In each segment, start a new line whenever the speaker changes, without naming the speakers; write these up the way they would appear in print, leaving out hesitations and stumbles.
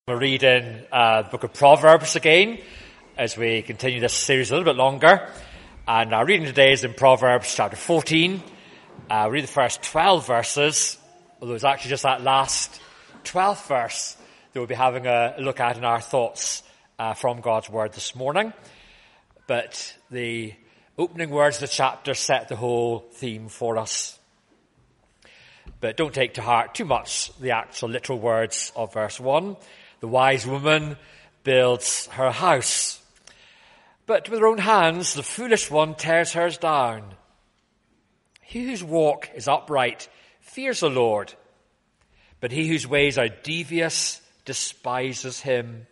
We're reading the book of Proverbs again as we continue this series a little bit longer. And our reading today is in Proverbs chapter 14. We'll read the first 12 verses, although it's actually just that last 12th verse that we'll be having a look at in our thoughts from God's Word this morning. But the opening words of the chapter set the whole theme for us. But don't take to heart too much the actual literal words of verse 1. The wise woman builds her house, but with her own hands the foolish one tears hers down. He whose walk is upright fears the Lord, but he whose ways are devious despises him.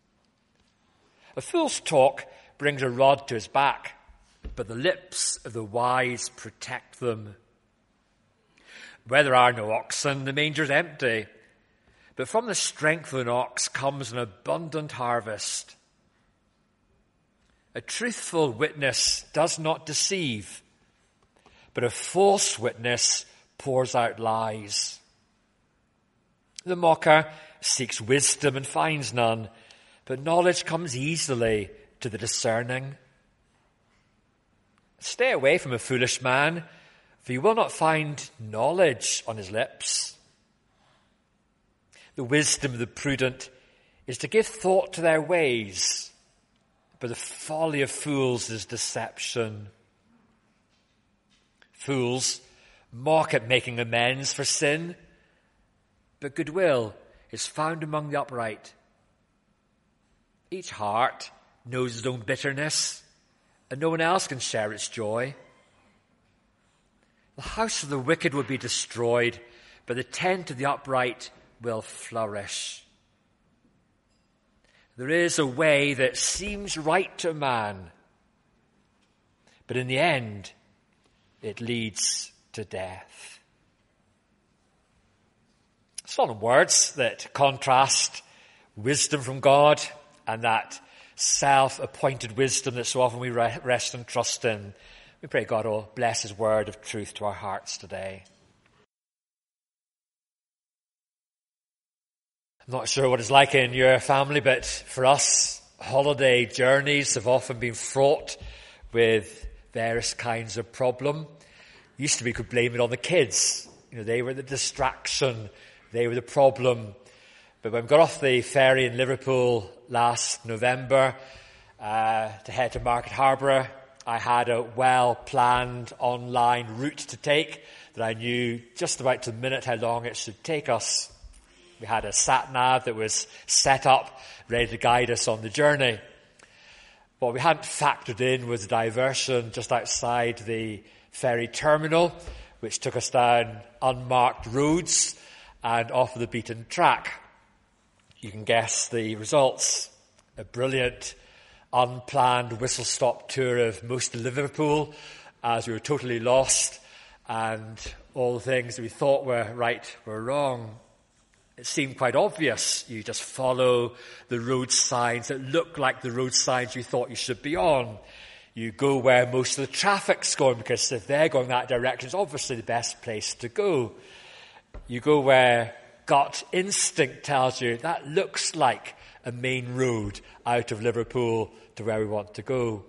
A fool's talk brings a rod to his back, but the lips of the wise protect them. Where there are no oxen, the manger is empty, but from the strength of an ox comes an abundant harvest. A truthful witness does not deceive, but a false witness pours out lies. The mocker seeks wisdom and finds none, but knowledge comes easily to the discerning. Stay away from a foolish man, for you will not find knowledge on his lips. The wisdom of the prudent is to give thought to their ways, but the folly of fools is deception. Fools mock at making amends for sin, but goodwill is found among the upright. Each heart knows its own bitterness, and no one else can share its joy. The house of the wicked will be destroyed, but the tent of the upright will flourish. There is a way that seems right to man, but in the end, it leads to death. Solemn words that contrast wisdom from God and that self-appointed wisdom that so often we rest and trust in. We pray God will bless his word of truth to our hearts today. I'm not sure what it's like in your family, but for us, holiday journeys have often been fraught with various kinds of problem. Used to be, we could blame it on the kids. They were the distraction. They were the problem. But when we got off the ferry in Liverpool last November to head to Market Harborough, I had a well-planned online route to take that I knew just about to the minute how long it should take us. We had a sat-nav that was set up, ready to guide us on the journey. What we hadn't factored in was a diversion just outside the ferry terminal, which took us down unmarked roads and off the beaten track. You can guess the results. A brilliant, unplanned whistle-stop tour of most of Liverpool as we were totally lost and all the things that we thought were right were wrong. It seemed quite obvious. You just follow the road signs that look like the road signs you thought you should be on. You go where most of the traffic's going, because if they're going that direction, it's obviously the best place to go. You go where gut instinct tells you that looks like a main road out of Liverpool to where we want to go.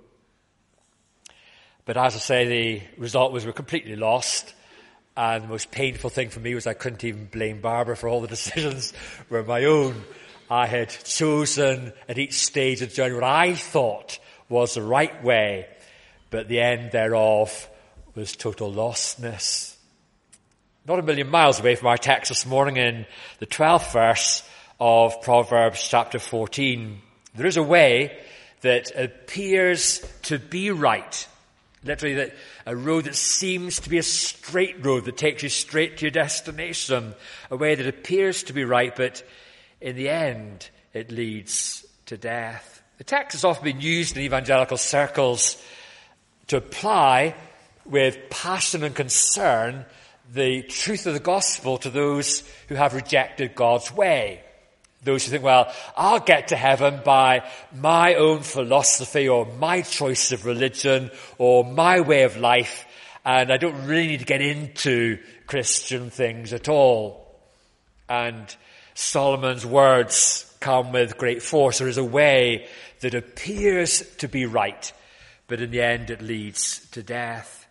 But as I say, the result was we're completely lost. And the most painful thing for me was I couldn't even blame Barbara, for all the decisions were my own. I had chosen at each stage of the journey what I thought was the right way, but the end thereof was total lostness. Not a million miles away from our text this morning, in the 12th verse of Proverbs chapter 14, there is a way that appears to be right. Literally, that a road that seems to be a straight road that takes you straight to your destination. A way that appears to be right, but in the end, it leads to death. The text has often been used in evangelical circles to apply with passion and concern the truth of the gospel to those who have rejected God's way. Those who think, well, I'll get to heaven by my own philosophy or my choice of religion or my way of life, and I don't really need to get into Christian things at all. And Solomon's words come with great force. There is a way that appears to be right, but in the end it leads to death.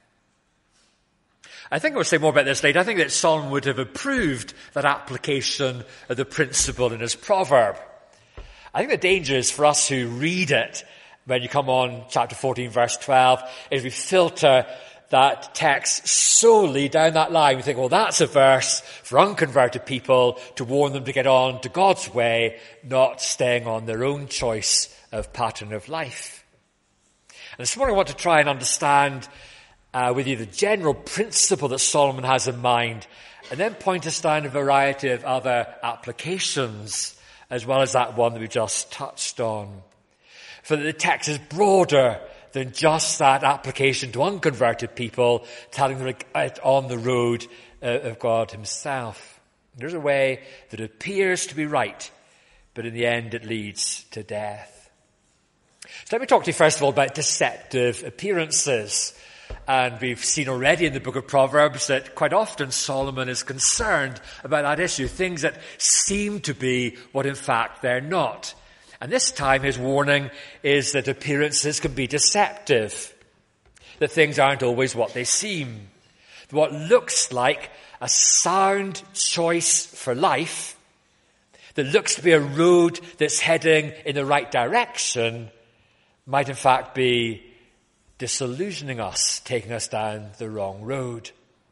I think I will say more about this later. I think that Solomon would have approved that application of the principle in his proverb. I think the danger is for us who read it, when you come on chapter 14, verse 12, is we filter that text solely down that line. We think, well, that's a verse for unconverted people to warn them to get on to God's way, not staying on their own choice of pattern of life. And this morning I want to try and understand with you the general principle that Solomon has in mind, and then point us down a variety of other applications, as well as that one that we just touched on. For the text is broader than just that application to unconverted people, telling them to get on the road of God himself. There's a way that appears to be right, but in the end it leads to death. So let me talk to you first of all about deceptive appearances. And we've seen already in the book of Proverbs that quite often Solomon is concerned about that issue, things that seem to be what in fact they're not. And this time his warning is that appearances can be deceptive, that things aren't always what they seem. What looks like a sound choice for life, that looks to be a road that's heading in the right direction, might in fact be disillusioning us, taking us down the wrong road.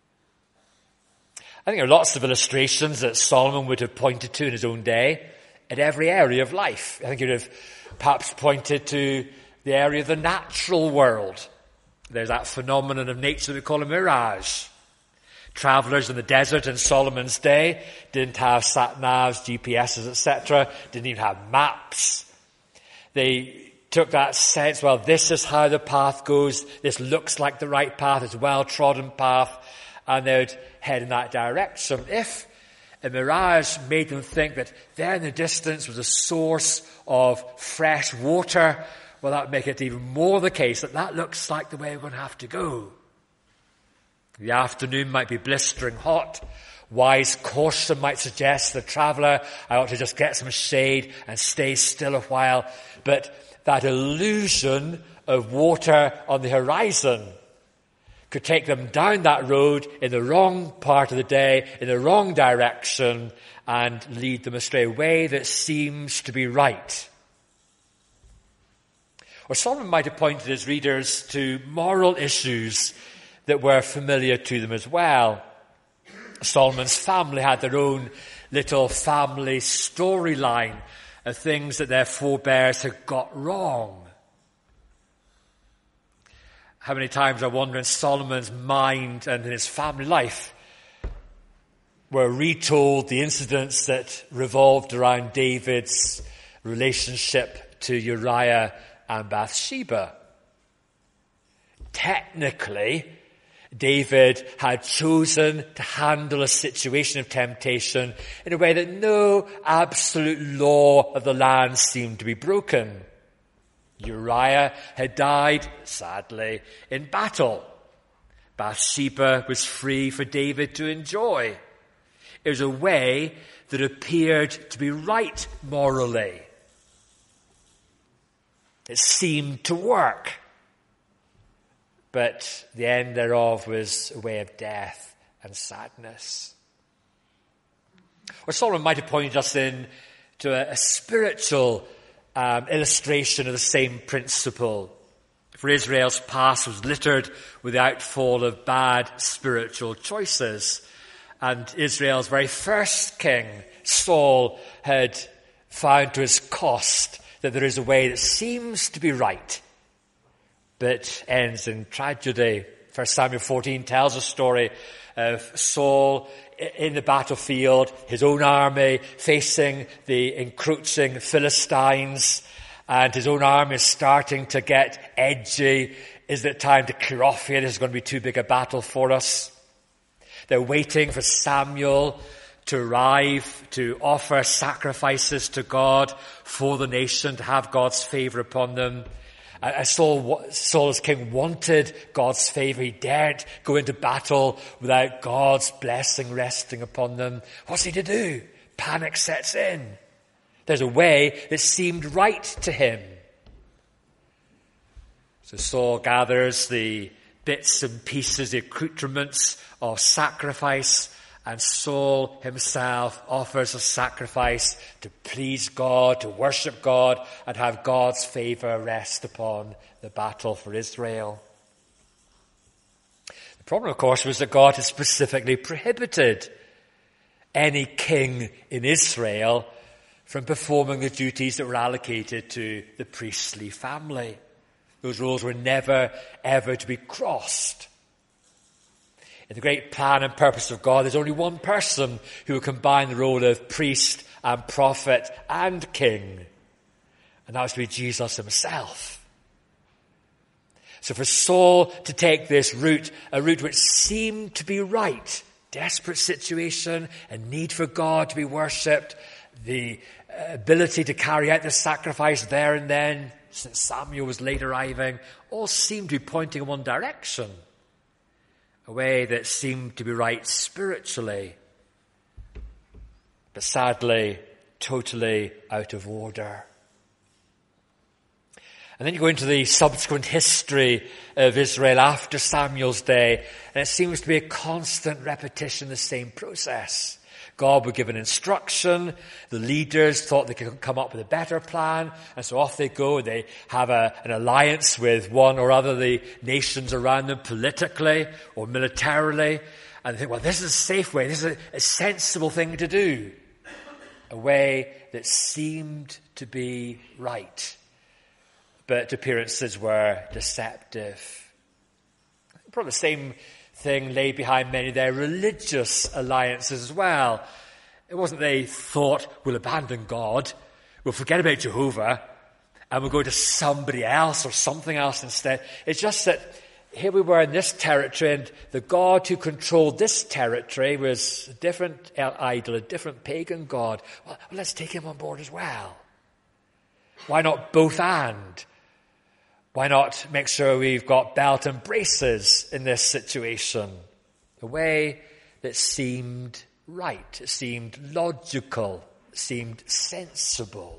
I think there are lots of illustrations that Solomon would have pointed to in his own day at every area of life. I think he would have perhaps pointed to the area of the natural world. There's that phenomenon of nature that we call a mirage. Travelers in the desert in Solomon's day didn't have sat-navs, GPSs, etc., didn't even have maps. They took that sense, well, this is how the path goes, this looks like the right path, it's a well-trodden path, and they would head in that direction. If a mirage made them think that there in the distance was a source of fresh water, well, that would make it even more the case that that looks like the way we're going to have to go. The afternoon might be blistering hot. Wise caution might suggest to the traveller, I ought to just get some shade and stay still a while. But that illusion of water on the horizon could take them down that road in the wrong part of the day, in the wrong direction, and lead them astray, a way that seems to be right. Or Solomon might have pointed his readers to moral issues that were familiar to them as well. Solomon's family had their own little family storyline of things that their forebears had got wrong. How many times I wonder in Solomon's mind and in his family life were retold the incidents that revolved around David's relationship to Uriah and Bathsheba. Technically, David had chosen to handle a situation of temptation in a way that no absolute law of the land seemed to be broken. Uriah had died, sadly, in battle. Bathsheba was free for David to enjoy. It was a way that appeared to be right morally. It seemed to work. But the end thereof was a way of death and sadness. Or Solomon might have pointed us in to a spiritual illustration of the same principle. For Israel's past was littered with the outfall of bad spiritual choices. And Israel's very first king, Saul, had found to his cost that there is a way that seems to be right, but ends in tragedy. 1 Samuel 14 tells a story of Saul in the battlefield, his own army facing the encroaching Philistines, and his own army is starting to get edgy. Is it time to clear off here? This is going to be too big a battle for us. They're waiting for Samuel to arrive, to offer sacrifices to God for the nation, to have God's favor upon them. Saul as king wanted God's favor. He dared go into battle without God's blessing resting upon them. What's he to do? Panic sets in. There's a way that seemed right to him. So Saul gathers the bits and pieces, the accoutrements of sacrifice, and Saul himself offers a sacrifice to please God, to worship God, and have God's favor rest upon the battle for Israel. The problem, of course, was that God had specifically prohibited any king in Israel from performing the duties that were allocated to the priestly family. Those rules were never, ever to be crossed. In the great plan and purpose of God, there's only one person who will combine the role of priest and prophet and king. And that was to be Jesus himself. So for Saul to take this route, a route which seemed to be right, desperate situation, a need for God to be worshipped, the ability to carry out the sacrifice there and then, since Samuel was late arriving, all seemed to be pointing in one direction. A way that seemed to be right spiritually, but sadly, totally out of order. And then you go into the subsequent history of Israel after Samuel's day, and it seems to be a constant repetition of the same process. God would give an instruction. The leaders thought they could come up with a better plan. And so off they go. They have an alliance with one or other of the nations around them politically or militarily. And they think, well, this is a safe way. This is a sensible thing to do. A way that seemed to be right. But appearances were deceptive. Probably the same thing lay behind many of their religious alliances as well. It wasn't they thought, we'll abandon God, we'll forget about Jehovah, and we'll go to somebody else or something else instead. It's just that here we were in this territory, and the God who controlled this territory was a different idol, a different pagan god. Well, let's take him on board as well. Why not both and? Why not make sure we've got belt and braces in this situation? A way that seemed right, it seemed logical, it seemed sensible.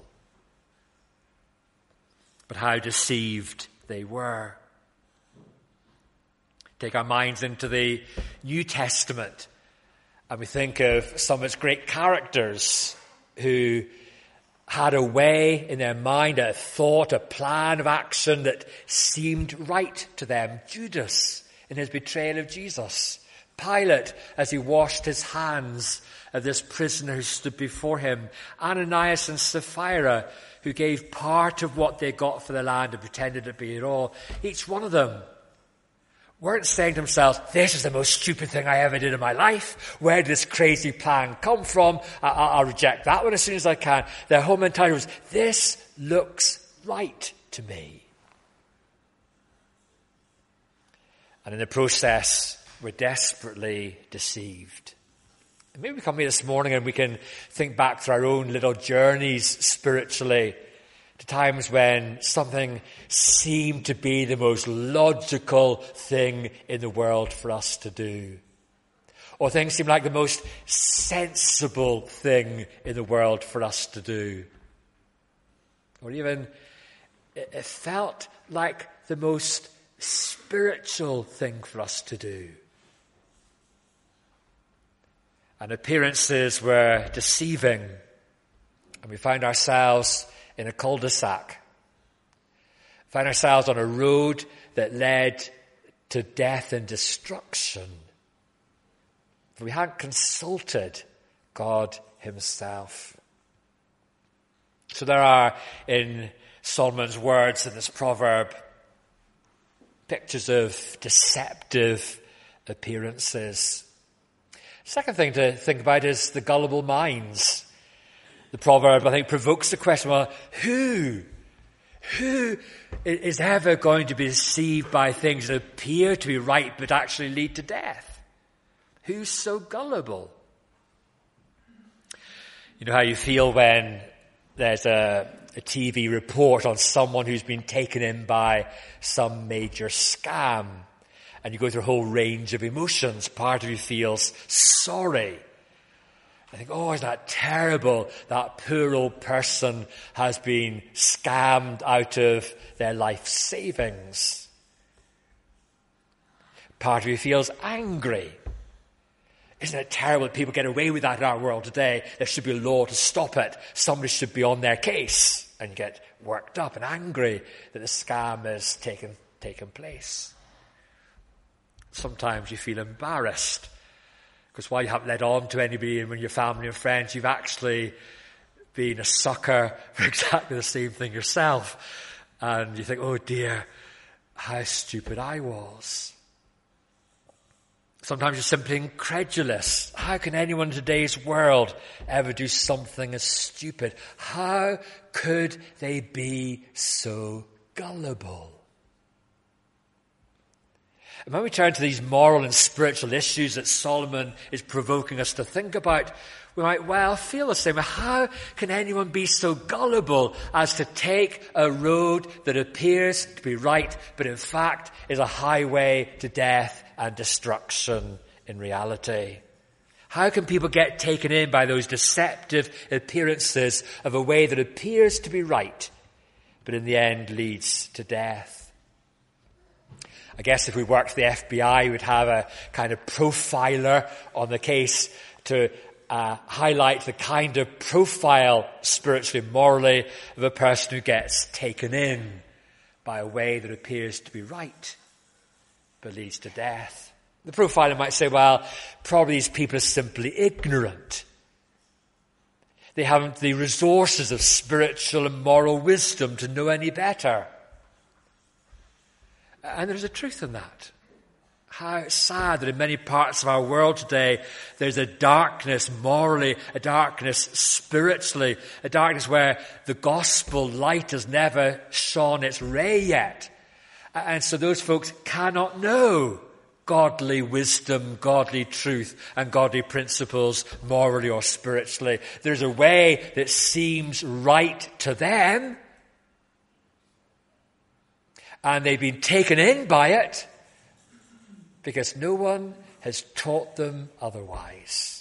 But how deceived they were. Take our minds into the New Testament, and we think of some of its great characters who had a way in their mind, a thought, a plan of action that seemed right to them. Judas in his betrayal of Jesus. Pilate as he washed his hands of this prisoner who stood before him. Ananias and Sapphira who gave part of what they got for the land and pretended to be it all. Each one of them weren't saying to themselves, this is the most stupid thing I ever did in my life. Where did this crazy plan come from? I'll reject that one as soon as I can. Their whole mentality was, this looks right to me. And in the process, we're desperately deceived. And maybe we come here this morning and we can think back through our own little journeys spiritually to times when something seemed to be the most logical thing in the world for us to do. Or things seemed like the most sensible thing in the world for us to do. Or even it felt like the most spiritual thing for us to do. And appearances were deceiving. And we found ourselves in a cul-de-sac. Found ourselves on a road that led to death and destruction. We hadn't consulted God himself. So there are, in Solomon's words in this proverb, pictures of deceptive appearances. Second thing to think about is the gullible minds. The proverb, I think, provokes the question, well, who is ever going to be deceived by things that appear to be right but actually lead to death? Who's so gullible? You know how you feel when there's a TV report on someone who's been taken in by some major scam, and you go through a whole range of emotions. Part of you feels sorry. I think, oh, isn't that terrible? That poor old person has been scammed out of their life savings. Part of you feels angry. Isn't it terrible that people get away with that in our world today? There should be a law to stop it. Somebody should be on their case, and you get worked up and angry that the scam has taken place. Sometimes you feel embarrassed because while you haven't led on to anybody and when your family and friends, you've actually been a sucker for exactly the same thing yourself. And you think, oh dear, how stupid I was. Sometimes you're simply incredulous. How can anyone in today's world ever do something as stupid? How could they be so gullible? And when we turn to these moral and spiritual issues that Solomon is provoking us to think about, we might well feel the same. How can anyone be so gullible as to take a road that appears to be right, but in fact is a highway to death and destruction in reality? How can people get taken in by those deceptive appearances of a way that appears to be right, but in the end leads to death? I guess if we worked for the FBI, we would have a kind of profiler on the case to highlight the kind of profile, spiritually and morally, of a person who gets taken in by a way that appears to be right, but leads to death. The profiler might say, well, probably these people are simply ignorant. They haven't the resources of spiritual and moral wisdom to know any better. And there's a truth in that. How sad that in many parts of our world today, there's a darkness morally, a darkness spiritually, a darkness where the gospel light has never shone its ray yet. And so those folks cannot know godly wisdom, godly truth, and godly principles morally or spiritually. There's a way that seems right to them, and they've been taken in by it because no one has taught them otherwise.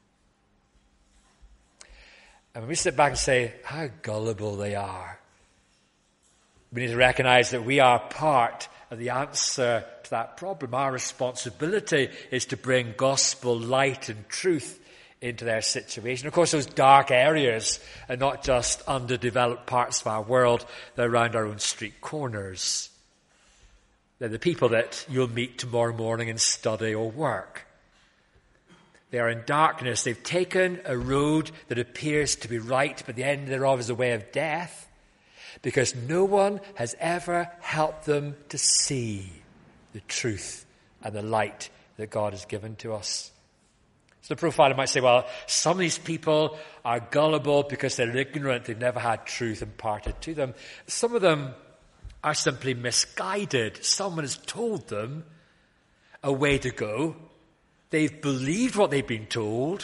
And when we sit back and say, how gullible they are, we need to recognize that we are part of the answer to that problem. Our responsibility is to bring gospel light and truth into their situation. Of course, those dark areas are not just underdeveloped parts of our world, they're around our own street corners. They're the people that you'll meet tomorrow morning and study or work. They are in darkness. They've taken a road that appears to be right, but the end thereof is a way of death, because no one has ever helped them to see the truth and the light that God has given to us. So the profiler might say, well, some of these people are gullible because they're ignorant. They've never had truth imparted to them. Some of them are simply misguided. Someone has told them a way to go. They've believed what they've been told,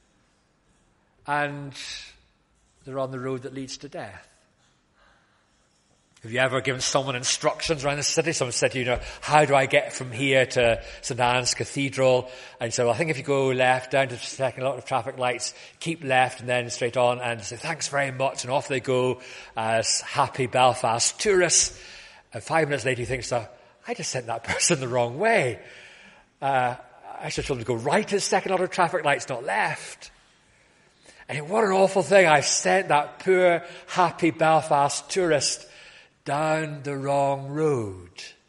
and they're on the road that leads to death. Have you ever given someone instructions around the city? Someone said to you, how do I get from here to St. Anne's Cathedral? And so I think if you go left down to the second lot of traffic lights, keep left and then straight on, and say, thanks very much. And off they go as happy Belfast tourists. And 5 minutes later you think, I just sent that person the wrong way. I should have told them to go right to the second lot of traffic lights, not left. And what an awful thing. I've sent that poor, happy Belfast tourist down the wrong road.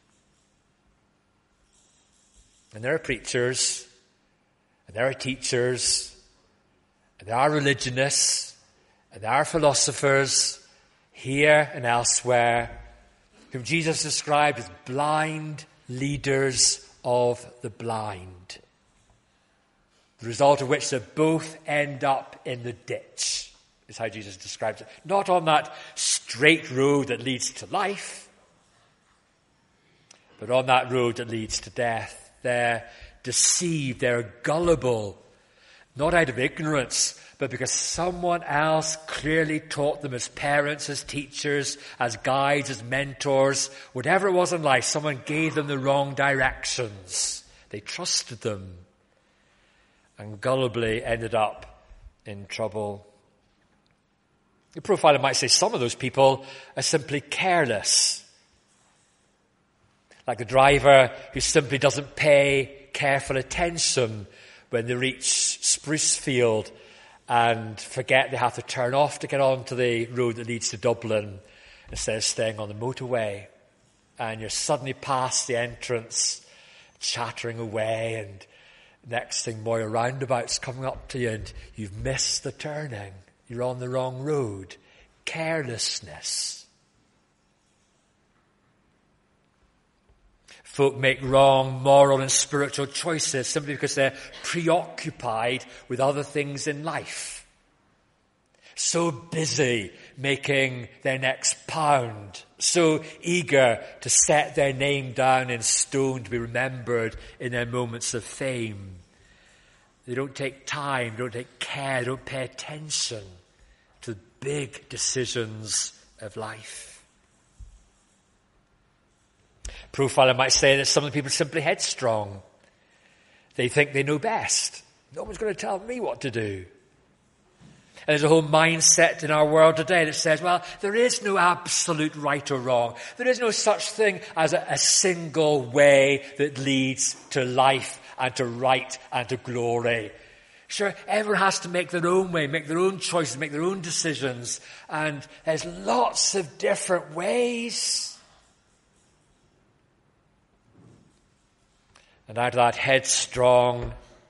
And there are preachers, and there are teachers, and there are religionists, and there are philosophers here and elsewhere whom Jesus described as blind leaders of the blind. The result of which they both end up in the ditch, is how Jesus describes it. Not on that straight road that leads to life, but on that road that leads to death. They're deceived, they're gullible, not out of ignorance, but because someone else clearly taught them as parents, as teachers, as guides, as mentors, whatever it was in life, someone gave them the wrong directions. They trusted them and gullibly ended up in trouble. The profiler might say some of those people are simply careless. Like the driver who simply doesn't pay careful attention when they reach Sprucefield and forget they have to turn off to get onto the road that leads to Dublin instead of staying on the motorway. And you're suddenly past the entrance, chattering away, and next thing Moya roundabout's coming up to you and you've missed the turning. You're on the wrong road. Carelessness. Folk make wrong moral and spiritual choices simply because they're preoccupied with other things in life. So busy making their next pound. So eager to set their name down in stone to be remembered in their moments of fame. They don't take time, don't take care, don't pay attention to the big decisions of life. Profiler might say that some of the people are simply headstrong. They think they know best. No one's going to tell me what to do. And there's a whole mindset in our world today that says, well, there is no absolute right or wrong. There is no such thing as a single way that leads to life and to right and to glory. Sure, everyone has to make their own way, make their own choices, make their own decisions. And there's lots of different ways. And out of that headstrong,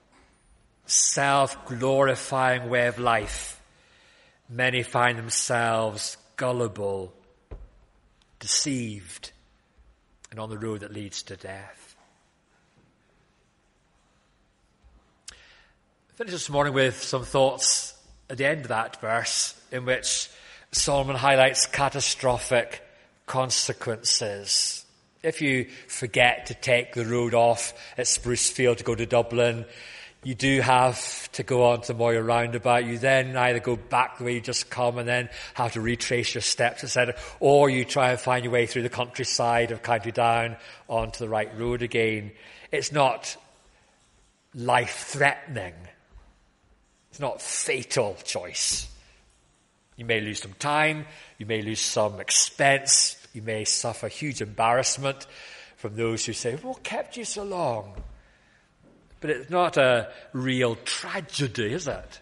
self-glorifying way of life, many find themselves gullible, deceived, and on the road that leads to death. I finished this morning with some thoughts at the end of that verse in which Solomon highlights catastrophic consequences. If you forget to take the road off at Sprucefield to go to Dublin, you do have to go on to Moya roundabout. You then either go back the way you just come and then have to retrace your steps, etc., or you try and find your way through the countryside of County Down onto the right road again. It's not life-threatening. It's not fatal choice. You may lose some time. You may lose some expense. You may suffer huge embarrassment from those who say, what kept you so long? But it's not a real tragedy, is it?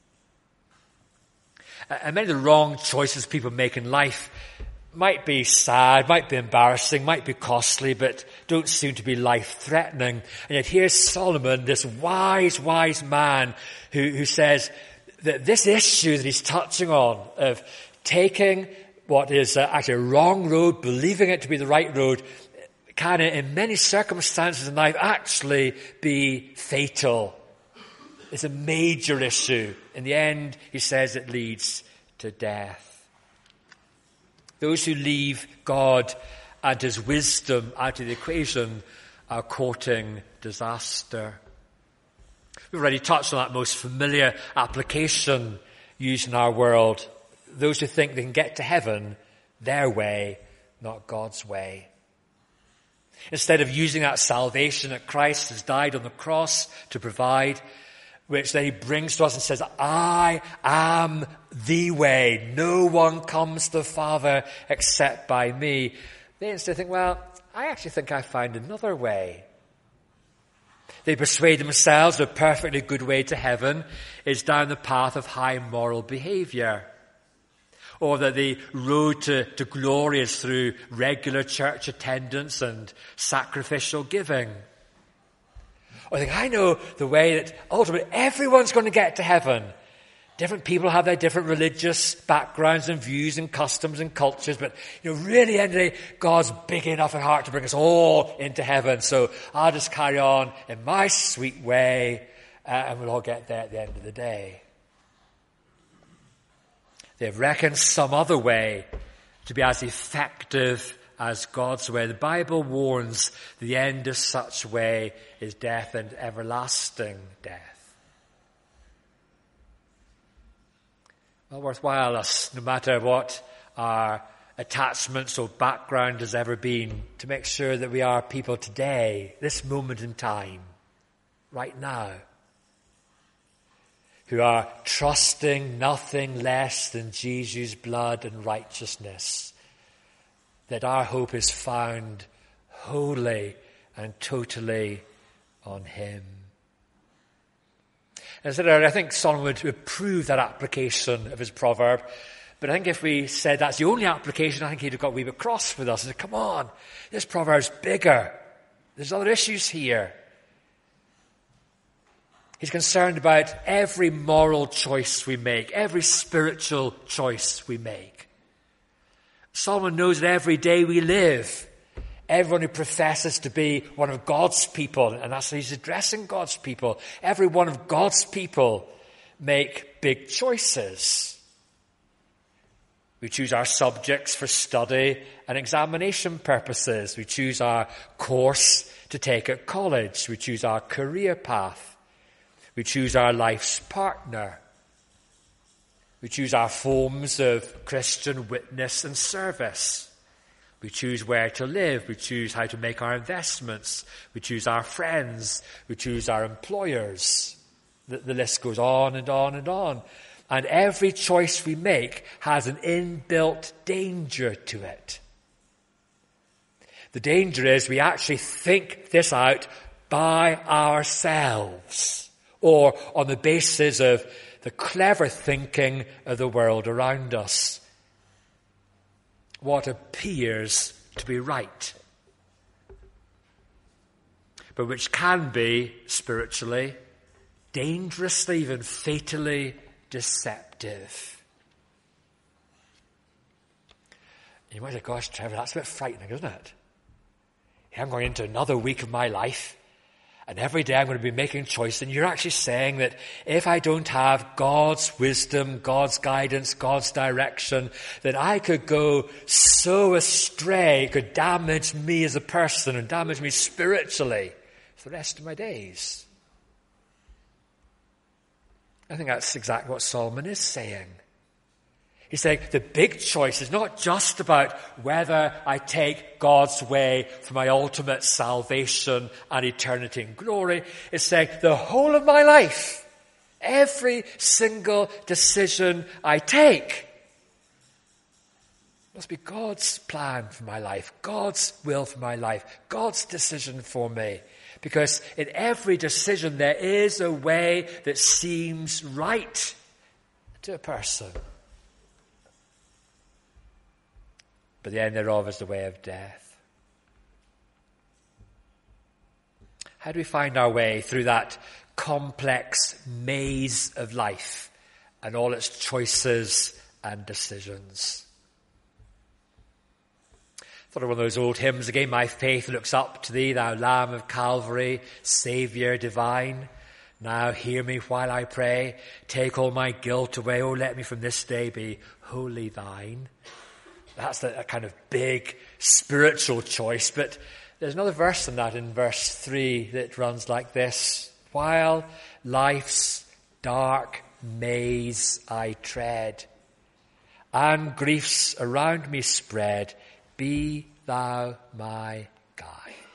And many of the wrong choices people make in life might be sad, might be embarrassing, might be costly, but don't seem to be life-threatening. And yet here's Solomon, this wise man, who says that this issue that he's touching on of taking what is actually a wrong road, believing it to be the right road, can in many circumstances in life actually be fatal. It's a major issue. In the end, he says it leads to death. Those who leave God and his wisdom out of the equation are courting disaster. We've already touched on that most familiar application used in our world. Those who think they can get to heaven their way, not God's way. Instead of using that salvation that Christ has died on the cross to provide, which then he brings to us and says, I am the way. No one comes to the Father except by me. They instead think, well, I actually think I find another way. They persuade themselves the perfectly good way to heaven is down the path of high moral behavior. Or that the road to glory is through regular church attendance and sacrificial giving. Or they think, I know the way that ultimately everyone's going to get to heaven. Different people have their different religious backgrounds and views and customs and cultures, but really, end of the day, God's big enough at heart to bring us all into heaven. So I'll just carry on in my sweet way, and we'll all get there at the end of the day. They've reckoned some other way to be as effective as God's way. The Bible warns the end of such way is death and everlasting death. Well, worthwhile us, no matter what our attachments or background has ever been, to make sure that we are people today, this moment in time, right now, who are trusting nothing less than Jesus' blood and righteousness, that our hope is found wholly and totally on him. And so I think Solomon would approve that application of his proverb, but I think if we said that's the only application, I think he'd have got a wee bit cross with us and said, come on, this proverb's bigger. There's other issues here. He's concerned about every moral choice we make, every spiritual choice we make. Solomon knows that every day we live, everyone who professes to be one of God's people, and that's how he's addressing God's people, every one of God's people make big choices. We choose our subjects for study and examination purposes. We choose our course to take at college. We choose our career path. We choose our life's partner. We choose our forms of Christian witness and service. We choose where to live. We choose how to make our investments. We choose our friends. We choose our employers. The list goes on and on and on. And every choice we make has an inbuilt danger to it. The danger is we actually think this out by ourselves, or on the basis of the clever thinking of the world around us. What appears to be right, but which can be spiritually, dangerously, even fatally deceptive. You might say, gosh, Trevor, that's a bit frightening, isn't it? I'm going into another week of my life, and every day I'm going to be making choices, and you're actually saying that if I don't have God's wisdom, God's guidance, God's direction, that I could go so astray, it could damage me as a person and damage me spiritually for the rest of my days. I think that's exactly what Solomon is saying. He's saying the big choice is not just about whether I take God's way for my ultimate salvation and eternity and glory. It's saying the whole of my life, every single decision I take, must be God's plan for my life, God's will for my life, God's decision for me. Because in every decision there is a way that seems right to a person. But the end thereof is the way of death. How do we find our way through that complex maze of life and all its choices and decisions? Thought of one of those old hymns again. My faith looks up to thee, thou Lamb of Calvary, Saviour divine. Now hear me while I pray. Take all my guilt away. Oh, let me from this day be wholly thine. That's a kind of big spiritual choice. But there's another verse in that, in verse 3, that runs like this. While life's dark maze I tread, and griefs around me spread, be thou my guide.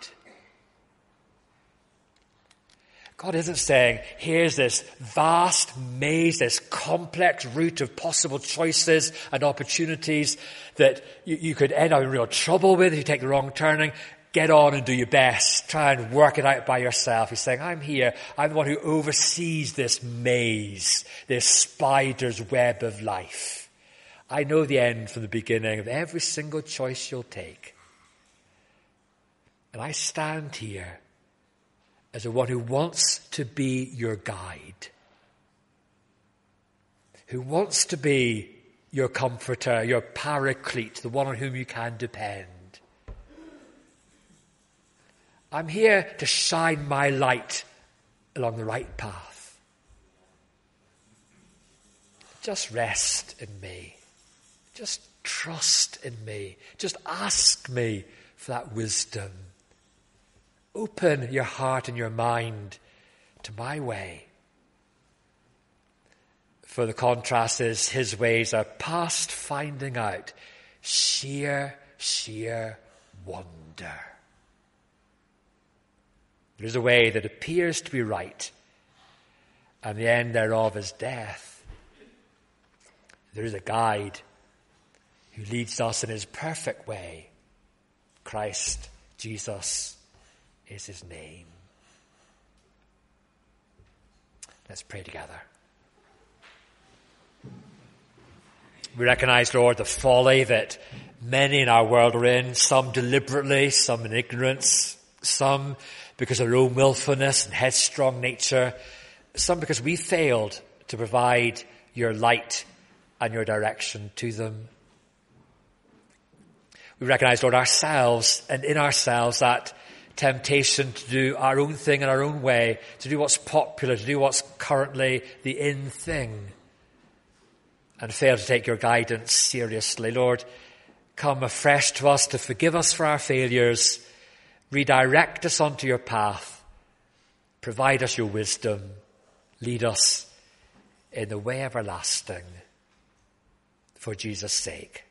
God isn't saying, here's this vast maze, this complex route of possible choices and opportunities that you could end up in real trouble with if you take the wrong turning. Get on and do your best. Try and work it out by yourself. He's saying, I'm here. I'm the one who oversees this maze, this spider's web of life. I know the end from the beginning of every single choice you'll take. And I stand here as the one who wants to be your guide, who wants to be your comforter, your paraclete, the one on whom you can depend. I'm here to shine my light along the right path. Just rest in me. Just trust in me. Just ask me for that wisdom. Open your heart and your mind to my way. For the contrast is his ways are past finding out. Sheer wonder. There is a way that appears to be right, and the end thereof is death. There is a guide who leads us in his perfect way. Christ Jesus is his name. Let's pray together. We recognize, Lord, the folly that many in our world are in, some deliberately, some in ignorance, some because of their own willfulness and headstrong nature, some because we failed to provide your light and your direction to them. We recognize, Lord, ourselves and in ourselves that temptation to do our own thing in our own way, to do what's popular, to do what's currently the in thing, and fail to take your guidance seriously. Lord, come afresh to us to forgive us for our failures, redirect us onto your path, provide us your wisdom, lead us in the way everlasting. For Jesus' sake.